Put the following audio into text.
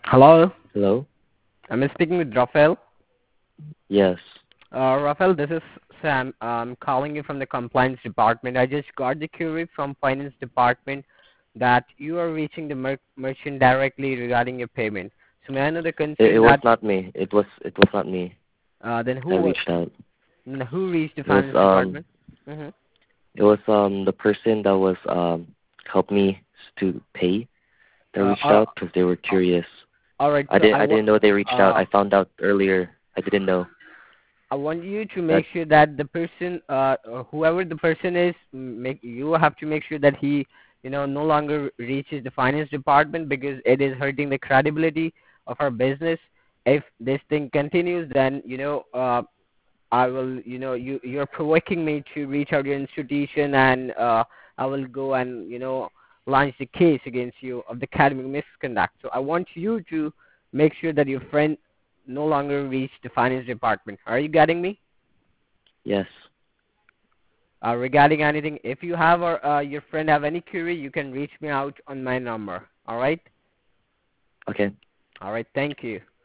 Hello, Hello? I'm speaking with Rafael. Yes. Rafael, this is Sam. I'm calling you from the compliance department. I just got the query from finance department that you are reaching the merchant directly regarding your payment. So may I know the It concern was that not me. It was not me then that reached out. who reached the It was finance department? Mm-hmm. the person that was helped me to pay that Uh, reached uh, out because they were uh, curious. all right. I So didn't I didn't know they reached out. uh, I found out earlier. I didn't know I want you to make that. sure that the person, whoever the person is, you have to make sure that he, no longer reaches the finance department because it is hurting the credibility of our business. If this thing continues, then I will, you're provoking me to reach out your institution, and I will go and launch the case against you of the academic misconduct. So I want you to make sure that your friend no longer reach the finance department. Are you getting me? Yes. Regarding anything, if you have or your friend have any query, you can reach me out on my number. All right. Okay. All right. Thank you.